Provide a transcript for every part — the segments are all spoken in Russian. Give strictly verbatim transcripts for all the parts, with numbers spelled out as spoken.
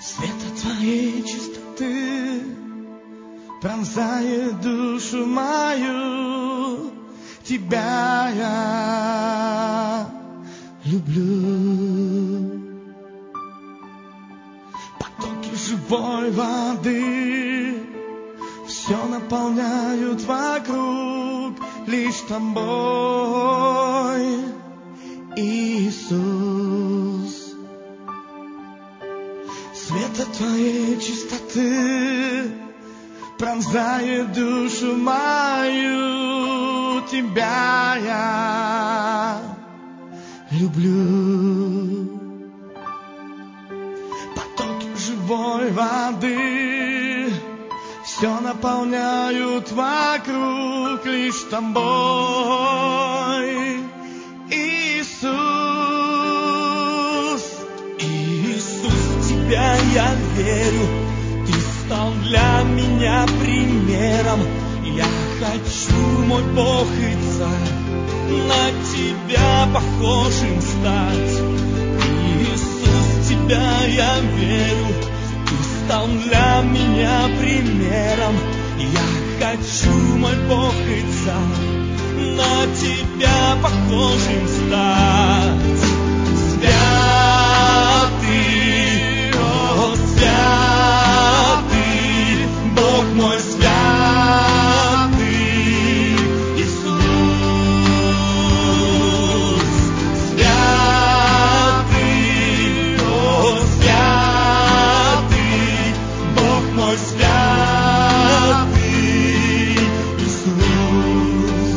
Света твоей чистоты пронзает душу мою, тебя я люблю. Потоки живой воды все наполняют вокруг, лишь тобой, Иисус. Света твоей чистоты пронзает душу мою, тебя я люблю. Потоки живой воды все наполняют вокруг, лишь тобой, Иисус. Иисус, в тебя я верю, ты стал для меня примером. Я хочу, мой Бог и Царь, на тебя похожим стать. Иисус, в тебя я верю, ты стал для меня примером. Я хочу, мой Бог и Царь, на тебя похожим стать. Святый, о, святый, Бог мой святый, Иисус. Святый, о, святый, Бог мой святый, Иисус.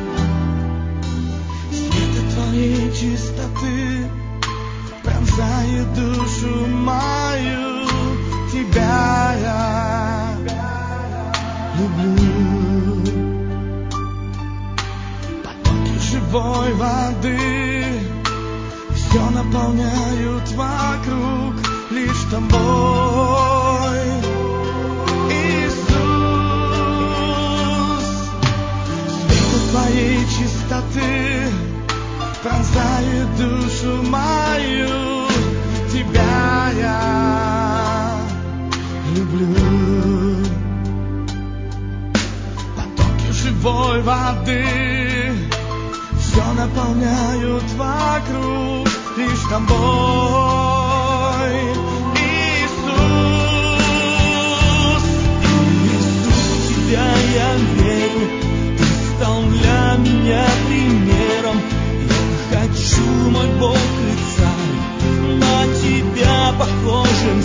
Света твоей чистоты пронзает душу мою, тебя я люблю. Потоки живой воды все наполняют вокруг, лишь тобой, Иисус. Света твоей чистоты пронзает душу мою, тебя я люблю. Потоки живой воды все наполняют вокруг, лишь тобой, Иисус. Иисус, в тебя я верю, ты стал для меня примером. Я хочу, мой Бог и Царь, на тебя похожим